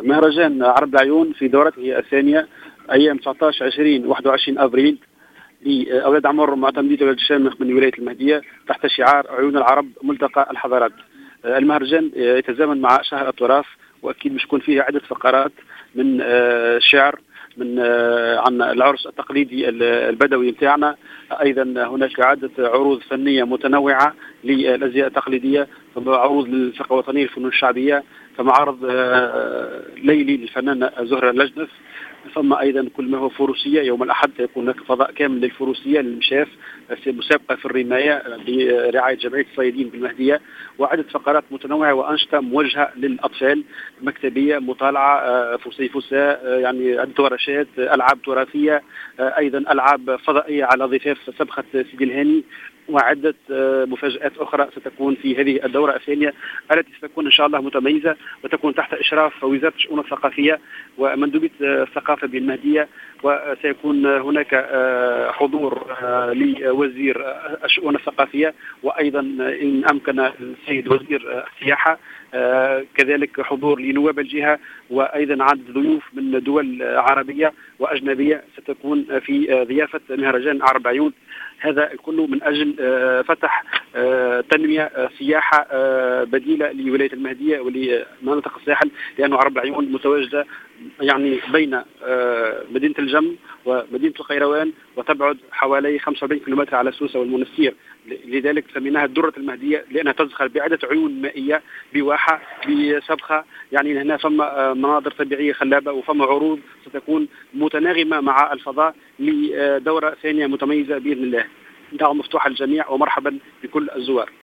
مهرجان عرب العيون في دورته الثانية أيام 19 20 21 أبريل لأولاد عمر معتمدية ولاد الشامخ من ولاية المهدية تحت شعار عيون العرب ملتقى الحضارات. المهرجان يتزامن مع شهر التراث، وأكيد مش يكون فيه عدة فقرات من شعر، من عن العرس التقليدي البدوي بتاعنا. أيضا هناك عدة عروض فنية متنوعة للأزياء التقليدية، عروض للفرقة الوطنية للفنون الشعبية، فمعرض ليلي للفنانة زهرة اللجنف. ثم ايضا كل ما هو فروسيه، يوم الاحد يكون هناك فضاء كامل للفروسيه للمشاف، مسابقه في الرمايه برعايه جمعيه الصيادين بالمهديه، وعده فقرات متنوعه وانشطه موجهه للاطفال، مكتبيه، مطالعه، فسيفساء، يعني عده ورشات، العاب تراثيه، ايضا العاب فضائيه على ضفاف سبخه سيدي الهاني، وعدة مفاجآت أخرى ستكون في هذه الدورة الثانية التي ستكون إن شاء الله متميزة، وتكون تحت إشراف وزارة الشؤون الثقافية ومندوبية الثقافة بالمهدية. وسيكون هناك حضور لوزير الشؤون الثقافية، وأيضا إن أمكن السيد وزير السياحة، كذلك حضور لنواب الجهة، وأيضا عدد ضيوف من دول عربية وأجنبية ستكون في ضيافة مهرجان عرب عيون. هذا كله من أجل فتح تنمية سياحة بديلة لولاية المهدية ولمناطق الساحل، لأنه عرب العيون متواجدة يعني بين مدينة الجم ومدينة القيروان، وتبعد حوالي 45 كيلومتر على سوسة والمنستير. لذلك سميناها الدرة المهدية، لأنها تزخر بعدة عيون مائية بواحة بسبخة. يعني هنا فما مناظر طبيعية خلابة، وفما عروض ستكون متناغمة مع الفضاء لدورة ثانية متميزة بإذن الله. دعوة مفتوحة للجميع ومرحبا بكل الزوار.